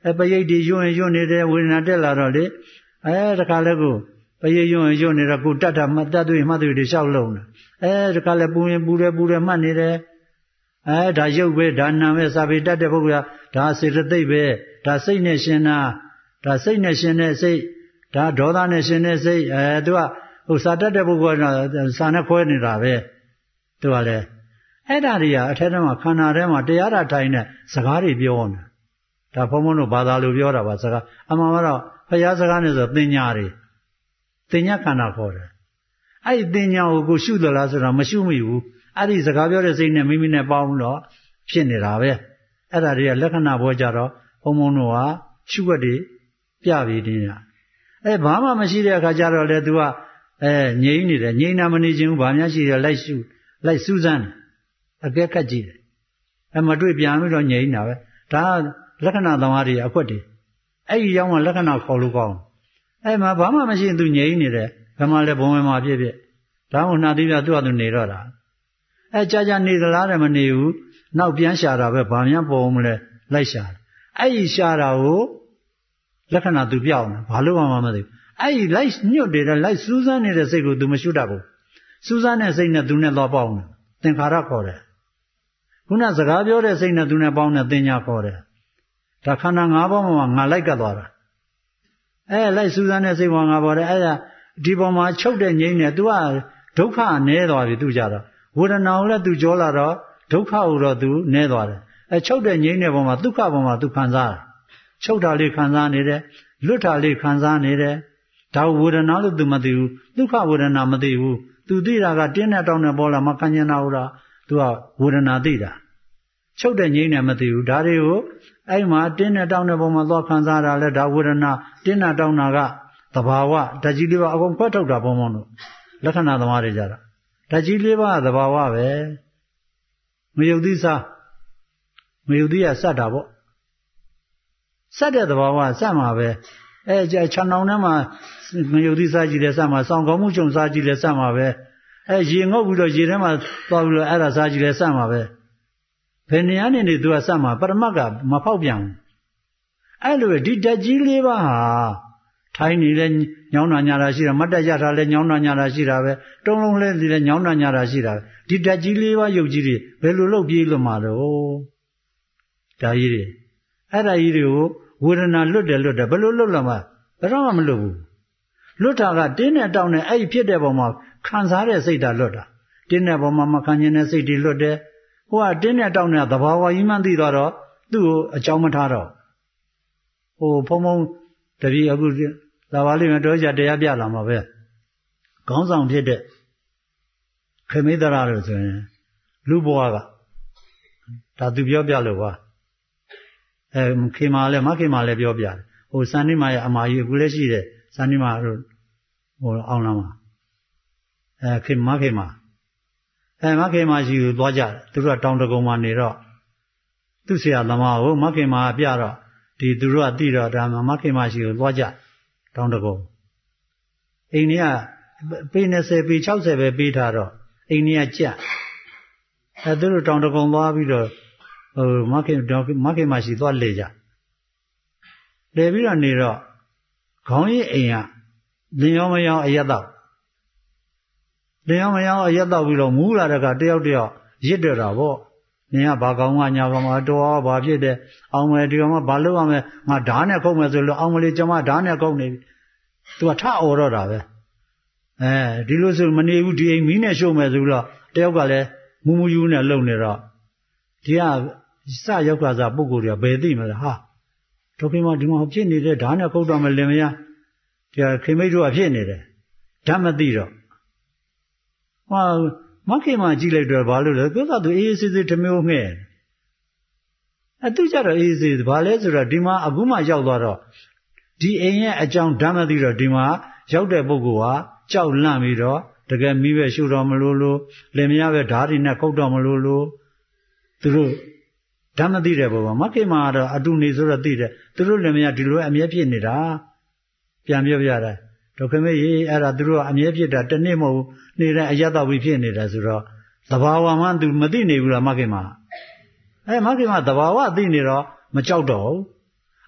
အဲပရိတ်ဒီယွန်းယွန်းနေတဲ့ဝေဒနာတက်လာတော့လေအဲတခါလဲကိုပရိတ်ယွန်းယွန်းနေတော့ကိုတတ်တာမှတ်တတ်သွေးမှတ်သွေးတွေလျှောက်လုံးအဲတခါလဲပူရင်ပူတယ်ပူတယ်မှတ်နေတယ်အဲဒါရုပ်ပဲဒါနာပဲစာပေတတ်တဲ့ပုဂ္ဂိုလ်ကဒါစေတသိက်ပဲဒါစိတ်နဲ့ရှင်တာဒါစိတ်နဲ့ရှင်တဲ့စိတ်ဒါဒေါသနဲ့ရှင်တဲ့စိတ်အဲသူကဟိုစာတတ်တဲ့ပုဂ္ဂိုလ်ကစာနဲ့ခွဲနေတာပဲသူကလည်းအဲ့ဒါတွေကအထက်ထဲမှာခန္ဓာထဲမှာတရားဓာတ်ထိုင်တဲ့စကားတွေပြောနေဒါဘုံဘုံတို့ဘာသာလိုပြောတာပါစကားအမှန်ကတော့ဖျားစကားနဲ့ဆိုသင်ညာတွေသင်ညာခန္ဓာခေါ်တယ်အဲ့ဒီသင်ညာကိုကိုရှုသလားဆိုတာမရှုမိဘူးအဲ့ဒီစကားပြောတဲ့စိတ်နဲ့မိမိနဲ့ပေါင်းတော့ဖြစ်နေတာပဲအဲ့ဒါတွေကလက္ခဏာပေါ်ကြတော့ဘုံဘုံတို့ကရှုွက်တွေပြပြီးတင်းရအဲဘာမှမရှိတဲ့အခါကျတော့လေ तू ကအဲငြိမ့်နေတယ်ငြိမ့်နာမနေခြင်းဘူးဘာများရှိတယ်လိုက်ရှုလိုက်စူးစမ်းအကဲခတ်ကြည့်တယ်အဲမတွေ့ပြန်ပြီးတော့ငြိမ့်တာပဲဒါလက္ခဏာသမားတွေအခွက်တွေအဲ့ဒီရောက်မှလက္ခဏာခေါ်လို့ကောင်းအဲမှာဘာမှမရှိရင် तू ငြိမ့်နေတယ်ဘယ်မှာလဲဘုံဝင်မှာဖြစ်ဖြစ်ဒါမှမဟုတ်နှာသီးပြသူ့ဟာသူနေတော့တာအဲကြာကြာနေသလားတယ်မနေဘူးနောက်ပြန်ရှာတာပဲဘာများပေါ်မလဲလိုက်ရှာအဲ့ဒီရှာတာကိုလက္ခဏာ तू ပြောင်းတယ်ဘာလို့မှမသိဘူးအဲ့ဒီလိုက်ညွတ်တယ်လိုက်စူးစမ်းနေတဲ့စိတ်ကို तू မရှုတတ်ဘူးစူးစမ်းတဲ့စိတ်နဲ့ तू နဲ့တော့ပေါင်းတယ်သင်္ခါရခေါ်တယ်ခုနစကားပြောတဲ့စိတ်နဲ့ तू နဲ့ပေါင်းတဲ့သင်ညာခေါ်တယ်ဒါခန္ဓာ၅ပါးမှာငါလိုက်ကပ်သွားတာအဲလိုက်စူးစမ်းတဲ့စိတ်ပေါ်ငါပေါ်တယ်အဲ့ဒါဒီပေါ်မှာချုပ်တဲ့ငြိမ်းနဲ့ तू ကဒုက္ခနည်းသွားပြီ तू ကြတော့ဝေဒနာကိုလည်း तू ကြောလာတော့ဒုက္ခကိုတော့ तू နည်းသွားတယ်အဲချုပ်တဲ့ငြိမ်းတဲ့ပေါ်မှာဒုက္ခပေါ်မှာ तू ခံစားတယ်ချုပ်တာလေးခံစားနေတယ်လွတ်တာလေးခံစားနေတယ်ဒါဝေဒနာလို့ तू မသိဘူးဒုက္ခဝေဒနာမသိဘူး तू သိတာကတင်းနဲ့တောင်းနဲ့ပေါ်လာမခံကျင်တာဟုတ်လား तू ကဝေဒနာသိတာချုပ်တဲ့ငြိမ်းနဲ့မသိဘူးဒါတွေကိုအဲ့မှာတင်းနဲ့တောင်းတဲ့ပုံမှာသွားခံစားတာလဲဒါဝေဒနာတင်းနဲ့တောင်းတာကသဘာဝဓာတ်ကြီးလေးပါအကုန်ခွဲထုတ်တာပုံပုံတို့လက္ခဏာသမားတွေကြတာဓာတ်ကြီးလေးပါသဘာဝပဲမယုတ်သီးစားမယုတ်သီးကစက်တာပေါ့စက်တဲ့သဘာဝစက်မှာပဲအဲခြံတောင်ထဲမှာမယုတ်သီးစားကြည့်လဲစက်မှာစောင်းကောင်းမှုချုံစားကြည့်လဲစက်မှာပဲအဲရေငုပ်ပြီးတော့ရေထဲမှာသွားပြီးတော့အဲ့ဒါစားကြည့်လဲစက်မှာပဲဘယ်နေရာနေနေသူကစက်မှာပရမတ်ကမဖောက်ပြန်ဘူးအဲ့လိုဒီဓာတ်ကြီးလေးပါဟာထိုင်းနေလဲညောင်းနာညာတာရှိတာမတ်တက်ရထားလဲညောင်းနာညာတာရှိတာပဲတုံးလုံးလဲဒီလဲညောင်းနာညာတာရှိတာပဲဒီဓာတ်ကြီးလေးပါယုတ်ကြီးတွေဘယ်လိုလုပ်ပြေးလွတ်မှာတော့ဒါကြီးတွေအဲ့ဒါကြီးတွေကိုဝေဒနာလွတ်တယ်လွတ်တယ်ဘယ်လိုလွတ်လာမှာဘယ်တော့မှမလွတ်ဘူးလွတ်တာကတင်းနဲ့တောင်းနဲ့အဲ့ဒီဖြစ်တဲ့ပုံမှာခံစားတဲ့စိတ်ဓာတ်လွတ်တာတင်းတဲ့ပုံမှာမခံကျင်တဲ့စိတ်တွေလွတ်တယ်ဟိုကတင်းနဲ့တောင်းနဲ့သဘာဝကြီးမှန်းသိသွားတော့သူ့ကိုအကြောင်းမထားတော့ဟိုဖုံဖုံတတိအခုလာပါလိမ့်မယ်တော်ကြတရားပြလာမှာပဲခေါင်းဆောင်ဖြစ်တဲ့ခေမိသရလို့ဆိုရင်လူဘဝကဒါသူပြောပြလို့ပါအဲခေမာလည်းမခေမာလည်းပြောပြတယ်ဟိုစန္နိမာရဲ့အမာကြီးအခုလည်းရှိတယ်စန္နိမာတို့ဟိုအောင်လာမှာအဲခေမခေမာအဲမခေမာရှိကိုသွားကြတယ်သူတို့ကတောင်တကုံမှာနေတော့သူ့ဆရာသမားကိုမခေမာပြတော့ဒီသူတို့ကတိတော့ဒါမခေမာရှိကိုသွားကြတောင်တကုံအိမ်ကြီးကပေ၂၀ပေ၆၀ပဲပေးထားတော့အိမ်ကြီးကကြက်အဲသူတို့တောင်တကုံသွားပြီးတော့ဟိုမခေမခေမရှိသွားလေကြလေပြီးတော့နေတော့ခေါင်းရင်းအိမ်ကလင်ရောမရောအရက်တော့လင်ရောမရောအရက်တော့ပြီးတော့မူးလာတဲ့ကတယောက်တယောက်ရစ်တော့တာပေါ့နင်ကဘာကောင်းကညာကောင်းမှာတော်ဘာဖြစ်တဲ့အောင်မယ်ဒီကောင်ကဘာလုပ်ရမလဲငါဓာတ်နဲ့ခုတ်မယ်ဆိုလို့အောင်မလေးကျွန်မဓာတ်နဲ့ခုတ်နေပြီသူကထအော်တော့တာပဲအဲဒီလိုဆိုမနေဘူးဒီအိမ်မီးနဲ့ရှို့မယ်ဆိုတော့တယောက်ကလည်းမူးမူးယူနဲ့လုံနေတော့ဒီကစရောက်ကစားပုဂ္ဂိုလ်တွေကဘယ်သိမလဲဟာတို့ခင်မဒီမှာဖြစ်နေတဲ့ဓာတ်နဲ့ခုတ်တော့မလင်မယားဒီခင်မိတ်တို့ကဖြစ်နေတယ်ဓာတ်မသိတော့ဟာမခင်မကြည့်လိုက်တော့ဘာလို့လဲကိုယ်ကသူအေးအေးဆေးဆေးတမျိုးငှဲ့အဲသူကြတော့အေးအေးဆေးဘာလဲဆိုတော့ဒီမှာအခုမှရောက်သွားတော့ဒီအိမ်ရဲ့အကြောင်းဓာတ်မသိတော့ဒီမှာရောက်တဲ့ပုဂ္ဂိုလ်ဟာကြောက်လန့်ပြီးတော့တကယ်မိပဲရှုတော်မလို့လို့လင်မယားပဲဓာတ်တွေနဲ့ခုတ်တော်မလို့လို့သူတို့ဓာတ်မသိတဲ့ဘုရားမကိမာတော့အတူနေဆိုတော့သိတယ်သူတို့လည်းမရဒီလိုအမြဲဖြစ်နေတာပြန်ပြောပြတာဒုက္ခမေကြီးအဲ့ဒါသူတို့ကအမြဲဖြစ်တာတနေ့မဟုတ်နေတဲ့အရတောက်ပြီးဖြစ်နေတာဆိုတော့သဘာဝမှသူမသိနေဘူးလားမကိမာအဲမကိမာသဘာဝသိနေတော့မကြောက်တော့ဘူး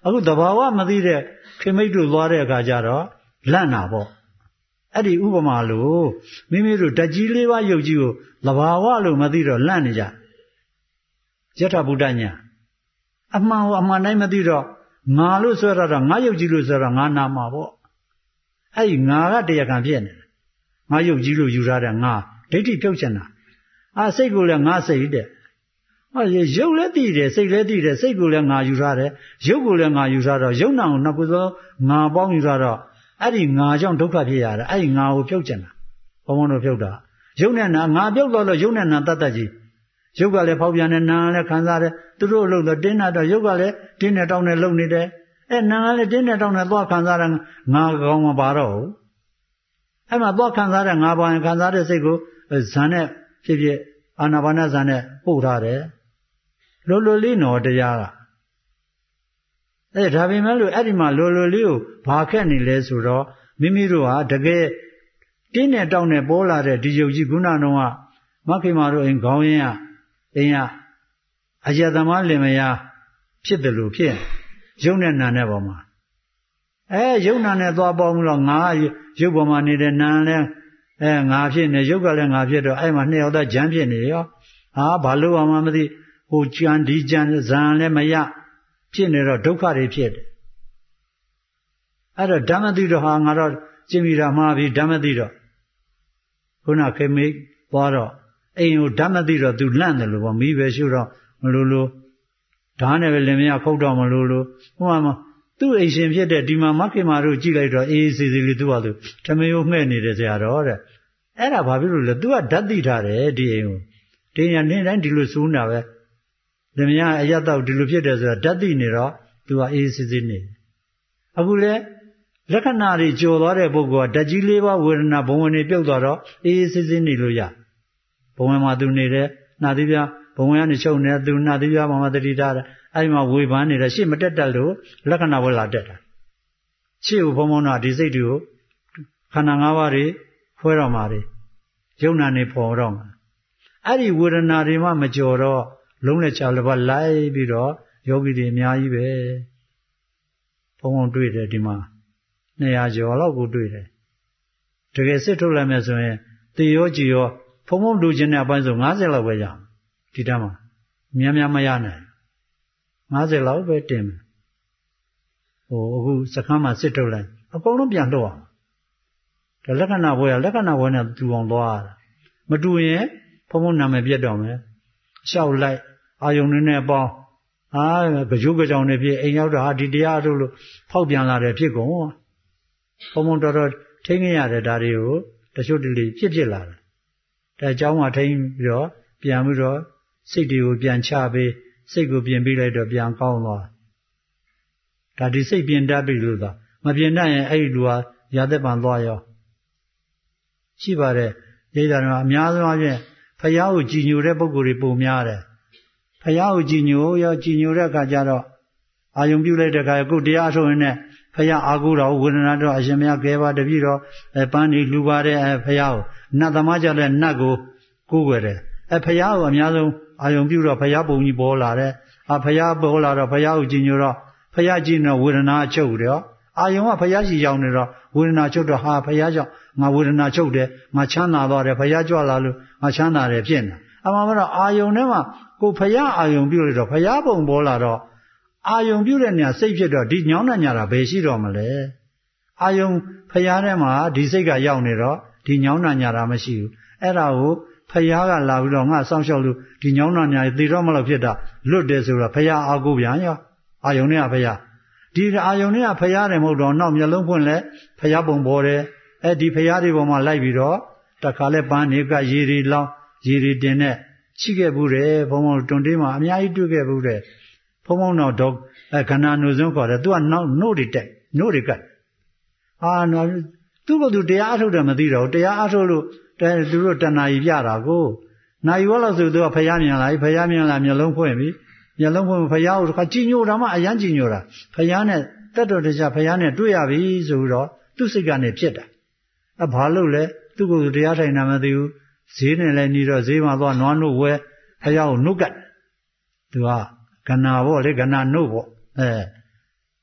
အခုသဘာဝမသိတဲ့ခိမိတ်တို့သွားတဲ့အခါကျတော့လန့်တာပေါ့အဲ့ဒီဥပမာလို့မိမိတို့ဓာတ်ကြီးလေးပါးယုတ်ကြီးကိုသဘာဝလို့မသိတော့လန့်နေကြယထာဘုဒ္ဓညာအမှန်အမှန်တိုင်းမသိတော့ငါလို့ဆိုရတော့ငါယုတ်ကြီးလို့ဆိုတော့ငါနာမှာပေါ့အဲ့ဒီငါကတရားခံဖြစ်နေတယ်ငါယုတ်ကြီးလို့ယူထားတဲ့ငါဒိဋ္ဌိပြုတ်ချင်တာအာစိတ်ကိုလည်းငါစိတ်တဲ့ဟာရုပ်လည်းသိတယ်စိတ်လည်းသိတယ်စိတ်ကိုလည်းငါယူထားတယ်ရုပ်ကိုလည်းငါယူထားတော့ရုပ်နာကိုနှစ်ခုသောငါပေါင်းယူထားတော့အဲ့ဒီငါကြောင့်ဒုက္ခဖြစ်ရတာအဲ့ဒီငါကိုပြုတ်ချင်တာဘုံဘုံတို့ပြုတ်တာရုပ်နဲ့နာငါပြုတ်တော့လို့ရုပ်နဲ့နာတတ်တတ်ကြီးရုပ်ကလည်းဖောက်ပြန်နေနာလည်းခံစားတယ်သူတို့လို့တော့တင်းတာတော့ရုပ်ကလည်းတင်းနဲ့တောင်းနဲ့လုံနေတယ်အဲနာကလည်းတင်းနဲ့တောင်းနဲ့သွားခံစားတယ်ငါကောင်းမပါတော့ဘူးအဲ့မှာသွားခံစားတဲ့ငါပါရင်ခံစားတဲ့စိတ်ကိုဇန်နဲ့ဖြစ်ဖြစ်အာနာပါနဇန်နဲ့ပို့ထားတယ်လိုလိုလေးနော်တရားကအဲဒါပေမဲ့လို့အဲ့ဒီမှာလိုလိုလေးကိုဘာခက်နေလဲဆိုတော့မိမိတို့ဟာတကယ်တင်းနဲ့တောင်းနဲ့ပေါ်လာတဲ့ဒီယုတ်ကြီးခုနကတော့မခိမာတို့အိမ်ခေါင်းရင်းကအိမ်ကအယတမလင်မယားဖြစ်တယ်လို့ဖြစ်ရုပ်နဲ့နာနဲ့ပေါ်မှာအဲရုပ်နာနဲ့သွားပေါင်းလို့ငါရုပ်ပေါ်မှာနေတဲ့နာနဲ့အဲငါဖြစ်နေရုပ်ကလည်းငါဖြစ်တော့အဲ့မှာနှစ်ယောက်သားဂျမ်းဖြစ်နေရောဟာဘာလို့အောင်မှမသိဟိုကြံဒီကြံဇံလည်းမရဖြစ်နေတော့ဒုက္ခတွေဖြစ်တယ်အဲ့တော့ဓမ္မတိတော့ဟာငါတော့ကျင့်ပြီးတာမှားပြီဓမ္မတိတော့ခုနခေမိသွားတော့အိမ်ကိုဓမ္မတိတော့သူလန့်တယ်လို့ပေါ့မိပဲရှုတော့မလို့လို့ဓာတ်နဲ့ပဲလင်မယားခုတ်တော့မလို့လို့ဟိုမှာသူ့အိမ်ရှင်ဖြစ်တဲ့ဒီမှာမခေမာတို့ကြည့်လိုက်တော့အေးစီစီလေးသူ့ဟာသူထမင်းကိုမှဲ့နေတယ်ဆရာတော်တဲ့အဲ့ဒါဘာဖြစ်လို့လဲ तू ကဓာတ်တိထားတယ်ဒီအိမ်ကိုဒီညာနေတိုင်းဒီလိုစူးနေတာပဲလင်မယားအရတ်တော့ဒီလိုဖြစ်တယ်ဆိုတာဓာတ်တိနေတော့ तू ကအေးစီစီနေအခုလဲလက္ခဏာတွေကျော်သွားတဲ့ပုဂ္ဂိုလ်ကဓာတ်ကြီးလေးပါးဝေဒနာဘုံဝင်တွေပြုတ်သွားတော့အေးစီစီနေလို့ရဘုံဝင်မှာ तू နေတယ်နှာသီးပြဘုံဝင်ကနေချုပ်နေ तू နှာသီးပြမှာမတတိထားတယ်အဲ့ဒီမှာဝေပန်းနေတယ်ရှေ့မတက်တက်လို့လက္ခဏာဝေလာတက်တာရှေ့ကိုဘုံဘုံတော့ဒီစိတ်တွေကိုခန္ဓာ၅ပါးတွေခွဲတော့မှာတွေယုံနာနေပေါ်တော့မှာအဲ့ဒီဝေဒနာတွေမှမကြော်တော့လုံးနဲ့ချလည်းပါလိုက်ပြီးတော့ယောဂီတွေအများကြီးပဲဘုံဘုံတွေ့တယ်ဒီမှာနှစ်ရာကျော်လောက်ကိုတွေ့တယ်တကယ်စစ်ထုတ်လိုက်မယ်ဆိုရင်တေရောကြည်ရောဘုံဘုံတို့ခြင်းတဲ့အပိုင်းဆို၅၀လောက်ပဲရအောင်ဒီတမ်းမှာများများမရနိုင်၅၀လောက်ပဲတင်မယ်ဟိုအခုစခန်းမှာစစ်ထုတ်လိုက်အကုန်လုံးပြန်တော့အောင်ဒါလက္ခဏာဘွဲရလက္ခဏာဘွဲနဲ့တူအောင်သွားရတာမတူရင်ဘုံဘုံနာမည်ပြတ်တော့မယ်လျှောက်လိုက်အာယုန်နေနဲ့ပေါင်းအာကြိုးကြောင်နေဖြစ်အိမ်ရောက်တော့ဟာဒီတရားတို့လို့ဖောက်ပြန်လာတယ်ဖြစ်ကုန်ဘုံဘုံတော်တော်ထိန်းရတယ်ဒါတွေကိုတချို့တလေဖြစ်ဖြစ်လာတယ်ဒါအကြောင်းကထိန်းပြီးတော့ပြန်ပြီးတော့စိတ်တွေကိုပြန်ချပေးစိတ်ကိုပြင်ပြီးလိုက်တော့ပြန်ကောင်းသွားဒါဒီစိတ်ပြင်တတ်ပြီလို့သာမပြင်တတ်ရင်အဲ့ဒီလူဟာရာသက်ပံသွားရောရှိပါတယ်ရိဒါတော်အများဆုံးအပြင်ဖယားကိုကြည်ညိုတဲ့ပုဂ္ဂိုလ်တွေပုံများတယ်ဖယားကိုကြည်ညိုရောကြည်ညိုတဲ့အခါကျတော့အာယုံပြုလိုက်တဲ့အခါကိုတရားအထုတ်ရင်နဲ့ဖယားအာကိုတော်ဝေဒနာတော့အရှင်မြတ်ကဲပါတပြည့်တော့ပန်းဒီလူပါတဲ့ဖယားကိုနတ်သမားကြတဲ့နတ်ကိုကိုးကွယ်တယ်အဲဖယားကိုအများဆုံးအာယုံပြုတော့ဖယားပုံကြီးပေါ်လာတယ်အာဖယားပေါ်လာတော့ဖယားကိုကြည်ညိုတော့ဖယားကြည်တော့ဝေဒနာချုပ်တယ်အာယုံကဖယားရှိရောက်နေတော့ဝေဒနာချုပ်တော့ဟာဖယားကြောင့်ငါဝေဒနာချုပ်တယ်ငါချမ်းသာသွားတယ်ဖယားကြွလာလို့ငါချမ်းသာတယ်ဖြစ်နေအမှန်မှတော့အာယုံထဲမှာကိုဖယားအာယုံပြုလိုက်တော့ဖယားပုံပေါ်လာတော့အာယုံပြုတဲ့နေရာစိတ်ဖြစ်တော့ဒီညောင်းတညာတာဘယ်ရှိတော့မလဲအာယုံဖယားထဲမှာဒီစိတ်ကရောက်နေတော့ဒီညောင်းတညာတာမရှိဘူးအဲ့ဒါကိုဖယားကလာပြီးတော့ငါစောင့်ရှောက်လို့ဒီညောင်းတညာသေတော့မလို့ဖြစ်တာလွတ်တယ်ဆိုတော့ဖယားအာကိုပြန်ရောအာယုံနဲ့ကဖယားဒီအာယုံနဲ့ကဖယားတယ်မဟုတ်တော့နောက်မျက်လုံးဖွင့်လဲဖယားပုံပေါ်တယ်အဲ့ဒီဖယားတွေပေါ်မှာလိုက်ပြီးတော့တခါလဲပန်းနေကရေရီလောင်းရေရီတင်နဲ့ရှိခဲ့ဘူးတယ်ဘုံဘုံတွန်တေးမှာအများကြီးတွေ့ခဲ့ဘူးတယ်ဘုံဘုံတော့တော့အဲခန္ဓာနှုတ်ဆုံးခေါ်တယ်သူကနောက်နှုတ်တွေတက်နှုတ်တွေကတ်အာနော်သူ့ကသူတရားအထုတ်တယ်မသိတော့တရားအထုတ်လို့တဲသူတို့တဏှာကြီးပြတာကိုနိုင်ရောလို့ဆိုသူကဖယားမြင်လာဖယားမြင်လာမျက်လုံးဖွင့်ပြီမျက်လုံးဖွင့်ဖယားကိုတခါကြည်ညိုတာမှအရန်ကြည်ညိုတာဖယားနဲ့တက်တော်တခြားဖယားနဲ့တွေ့ရပြီဆိုတော့သူ့စိတ်ကနေဖြစ်တာအဘာလို့လဲသူ့ကိုယ်တရားထိုင်တာမသိဘူးဈေးနဲ့လည်းနေတော့ဈေးမှာသွားနွားနှုတ်ဝဲဖယားကိုနှုတ်ကတ်သူကကဏ္ဍပေါ့လေကဏ္ဍနှုတ်ပေါ့အဲ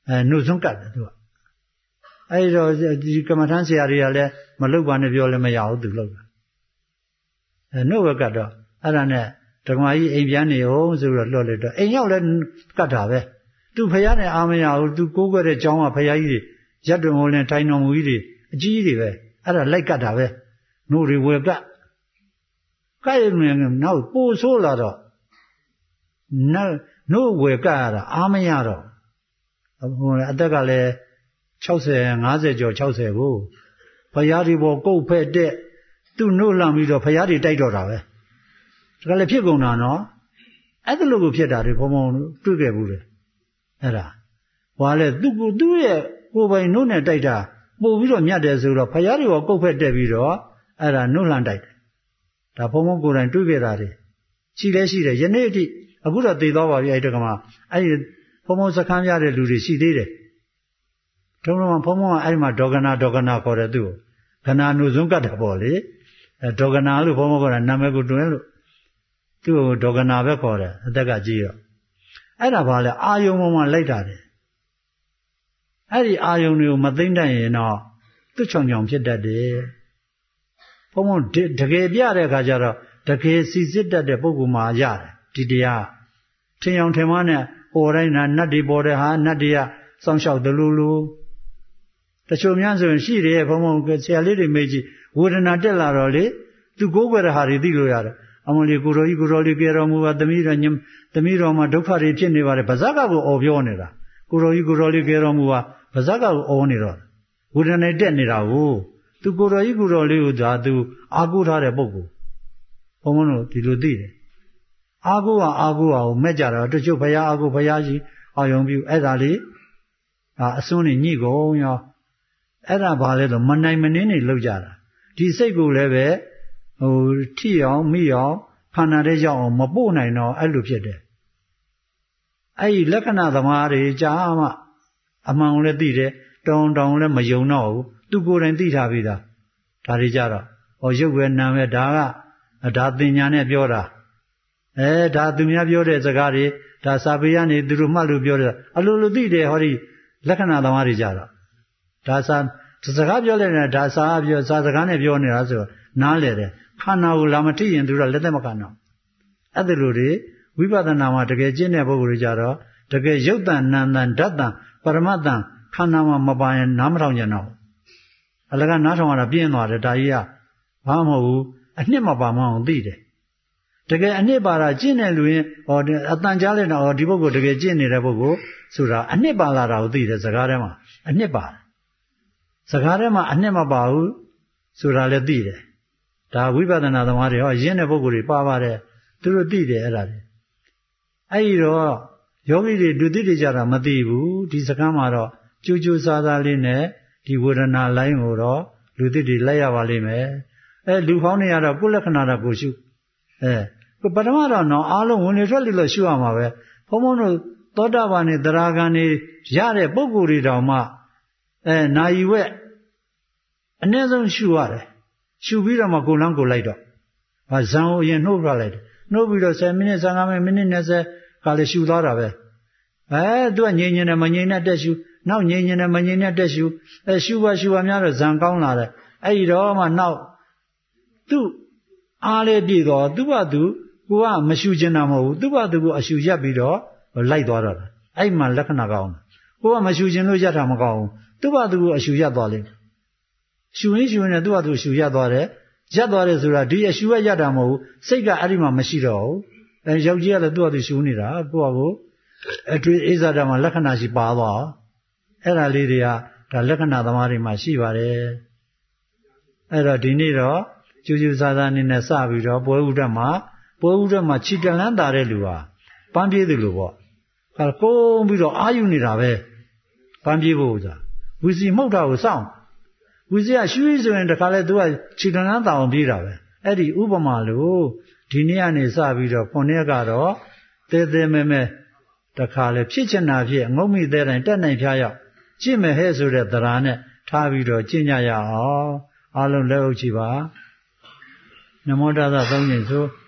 အဲနှုတ်ဆုံးကတ်တယ်သူကအဲ့တော့ဒီကမ္မထမ်းဆရာတွေကလည်းမလုပ်ပါနဲ့ပြောလည်းမရဘူးသူလုပ်တာအဲနှုတ်ပဲကတ်တော့အဲ့ဒါနဲ့ဓမ္မကြီးအိမ်ပြန်နေအောင်ဆိုတော့လွတ်လိုက်တော့အိမ်ရောက်လည်းကတ်တာပဲသူဖယားနဲ့အာမရဘူးသူကိုးကွယ်တဲ့ကျောင်းကဖယားကြီးတွေရက်တော်မလင်ထိုင်တော်မူကြီးတွေအကြီးကြီးတွေပဲအဲ့ဒါလိုက်ကတ်တာပဲနှုတ်တွေဝယ်ကတ်ကဲ့ရင်နောက်ပို့ဆိုးလာတော့နောက်နှုတ်ဝယ်ကတ်ရတာအာမရတော့ဟိုအသက်ကလည်း60 50ကျော်60ကိုဖယားဒီဘောကုတ်ဖက်တဲ့သူ့နှုတ်လှမ်းပြီးတော့ဖယားဒီတိုက်တော့တာပဲဒါကလည်းဖြစ်ကုန်တာနော်အဲ့ဒါလိုကိုဖြစ်တာတွေဘုံဘုံတွေ့ခဲ့ဘူးလေအဲ့ဒါဟွာလေသူ့ကိုသူ့ရဲ့ကိုယ်ပိုင်နှုတ်နဲ့တိုက်တာပို့ပြီးတော့မြတ်တယ်ဆိုတော့ဖယားဒီဘောကုတ်ဖက်တက်ပြီးတော့အဲ့ဒါနှုတ်လှမ်းတိုက်တယ်ဒါဘုံဘုံကိုယ်တိုင်တွေ့ခဲ့တာတွေရှိလဲရှိတယ်ယနေ့အထိအခုတော့သိသွားပါပြီအဲ့တကမှာအဲ့ဒီဘုံဘုံစခန်းပြတဲ့လူတွေရှိသေးတယ်ထုံးလုံးဘုံဘုံကအဲ့ဒီမှာဒေါကနာဒေါကနာခေါ်တယ်သူ့ကိုကနာနုဆုံးကတ်တယ်ပေါ့လေအဲဒေါကနာလို့ဘုံဘုံကနာမည်ကိုတွင်လို့သူ့ကိုဒေါကနာပဲခေါ်တယ်အသက်ကကြီးတော့အဲ့ဒါဘာလဲအာယုံပေါ်မှာလိုက်တာတယ်အဲ့ဒီအာယုံတွေကိုမသိမ့်တတ်ရင်တော့သူ့ချောင်ချောင်ဖြစ်တတ်တယ်ဘုံဘုံတကယ်ပြတဲ့အခါကျတော့တကယ်စီစစ်တတ်တဲ့ပုဂ္ဂိုလ်မှာရတယ်ဒီတရားထင်အောင်ထင်မနဲ့ပေါ်တိုင်းနာနတ်တွေပေါ်တဲ့ဟာနတ်တွေကစောင့်ရှောက်တယ်လို့လို့တချို့များဆိုရင်ရှိတယ်ဘုံဘုံဆရာလေးတွေမေးကြည့်ဝေဒနာတက်လာတော့လေသူကိုယ်ွယ်တဲ့ဟာတွေသိလို့ရတယ်အမလီကိုရောကြီးကိုရောလေးကြတော်မူပါသမီးတော်ညသမီးတော်မှာဒုက္ခတွေဖြစ်နေပါတယ်ဗဇက်ကကိုအော်ပြောနေတာကိုရောကြီးကိုရောလေးကြတော်မူပါဗဇက်ကကိုအော်နေတော့ဝေဒနာတက်နေတာကိုသူကိုရောကြီးကိုရောလေးကိုဒါသူအာကိုထားတဲ့ပုဂ္ဂိုလ်ဘုံဘုံတို့ဒီလိုသိတယ်အာကိုကအာကိုအောင်မဲ့ကြတော့တချို့ဘုရားအာကိုဘုရားကြီးအာယုံပြုအဲ့ဒါလေးအစွန်းနေညှိကုန်ရောအဲ့ဒါဘာလဲဆိုမနိုင်မနှင်းနေလောက်ကြတာဒီစိတ်ကိုလည်းပဲဟိုထိအောင်မိအောင်ခန္ဓာထဲရောက်အောင်မပို့နိုင်တော့အဲ့လိုဖြစ်တယ်အဲ့ဒီလက္ခဏာသမားတွေကြာမှအမှန်ကိုလည်းသိတယ်တောင်းတောင်းလည်းမယုံတော့ဘူးသူကိုယ်တိုင်သိထားပြီးသားဒါတွေကြတော့ဟောရုပ်ပဲနာမ်ပဲဒါကဒါသင်ညာနဲ့ပြောတာအဲဒါသူများပြောတဲ့စကားတွေဒါစာပေကနေသူတို့မှတ်လို့ပြောတယ်အလိုလိုသိတယ်ဟောဒီလက္ခဏာသမားတွေကြတော့ဒါစာစကားပြောလိုက်တယ်ဒါစာပြောစာစကားနဲ့ပြောနေတာဆိုတော့နားလေတယ်ခန္ဓာကိုလာမထိရင်သူတို့လက်သက်မခံတော့အဲ့ဒါလိုတွေဝိပဿနာမှာတကယ်ကျင့်တဲ့ပုဂ္ဂိုလ်တွေကြတော့တကယ်ရုပ်တန်နာမ်တန်ဓာတ်တန်ပရမတ်တန်ခန္ဓာမှာမပါရင်နားမထောင်ကြတော့အလကနားထောင်ရတာပြင်းသွားတယ်ဒါကြီးကဘာမှမဟုတ်ဘူးအနှစ်မပါမအောင်သိတယ်တကယ်အနှစ်ပါတာကျင့်တဲ့လူရင်ဟောအတန်ကြားလိုက်တော့ဒီပုဂ္ဂိုလ်တကယ်ကျင့်နေတဲ့ပုဂ္ဂိုလ်ဆိုတာအနှစ်ပါလာတာကိုသိတယ်စကားထဲမှာအနှစ်ပါတယ်စကားထဲမှာအနှစ်မပါဘူးဆိုတာလည်းသိတယ်ဒါဝိပဿနာသမားတွေဟောရင်းတဲ့ပုဂ္ဂိုလ်တွေပါပါတယ်သူတို့သိတယ်အဲ့ဒါတွေအဲ့ဒီတော့ယောဂီတွေဒုတိယကြတာမသိဘူးဒီစကားမှာတော့ကြိုးကြိုးစားစားလေးနဲ့ဒီဝေဒနာလိုင်းကိုတော့လူသိတွေလိုက်ရပါလိမ့်မယ်အဲလူကောင်းတွေကတော့ကိုယ်လက္ခဏာတော့ကိုရှုအဲပထမတော့နော်အားလုံးဝင်လေထွက်လေလို့ရှုရမှာပဲဘုံဘုံတို့သောတာပန်နဲ့သရဂံနေရတဲ့ပုဂ္ဂိုလ်တွေတောင်မှအဲနာယီဝက်အနည်းဆုံးရှုရတယ်ရှုပြီးတော့မှကိုယ်လမ်းကိုလိုက်တော့ဟာဇံကိုအရင်နှုတ်ပြလိုက်တယ်နှုတ်ပြီးတော့10မိနစ်15မိနစ်20ကလည်းရှုသွားတာပဲအဲသူကငြိမ်ငြိမ်နဲ့မငြိမ်နဲ့တက်ရှုနောက်ငြိမ်ငြိမ်နဲ့မငြိမ်နဲ့တက်ရှုအဲရှုပါရှုပါများတော့ဇံကောင်းလာတယ်အဲ့ဒီတော့မှနောက်သူ့အားလေးပြည့်တော့သူ့ဘာသူကိုကမရှုချင်တာမဟုတ်ဘူးသူ့ဘာသူကိုအရှုရက်ပြီးတော့လိုက်သွားတော့တယ်အဲ့မှလက္ခဏာကောင်းတယ်ကိုကမရှုချင်လို့ရက်တာမကောင်းဘူးသူ့ဘာသူကိုအရှုရက်သွားလိမ့်မယ်ရှုရင်းရှုရင်းနဲ့သူ့ဘာသူရှုရက်သွားတယ်ရက်သွားတယ်ဆိုတာဒီအရှုရက်ရတာမဟုတ်ဘူးစိတ်ကအဲ့ဒီမှာမရှိတော့ဘူးအဲယောက်ျားကလည်းသူ့ဘာသူရှုနေတာကိုကကိုအတွေ့အိဇာတာမှာလက္ခဏာရှိပါသွားအဲ့ဒါလေးတွေကဒါလက္ခဏာသမားတွေမှာရှိပါတယ်အဲ့တော့ဒီနေ့တော့ကျူးကျူးဆာဆာနေနဲ့စပြီးတော့ပွဲဥဒ္ဓမှာပွဲဥဒ္ဓမှာခြိတလန်းတာတဲ့လူဟာပန်းပြေးတယ်လို့ပေါ့အဲကုန်းပြီးတော့အာယူနေတာပဲပန်းပြေးဖို့ဆိုတာဝီစီမှုတ်တာကိုစောင့်ဝီစီကရွှေဆိုရင်တခါလဲသူကခြိတလန်းတာအောင်ပြေးတာပဲအဲ့ဒီဥပမာလို့ဒီနေ့ကနေစပြီးတော့ခုနှစ်ကတော့တဲတဲမဲမဲတခါလဲဖြစ်ချင်တာဖြစ်ငုံမိတဲ့တိုင်းတက်နိုင်ဖျားရောက်ကြည့်မယ်ဟဲ့ဆိုတဲ့သရာနဲ့ထားပြီးတော့ကျင့်ကြရအောင်အားလုံးလက်ဥချီပါနမောတသသုံးခြင်းဆို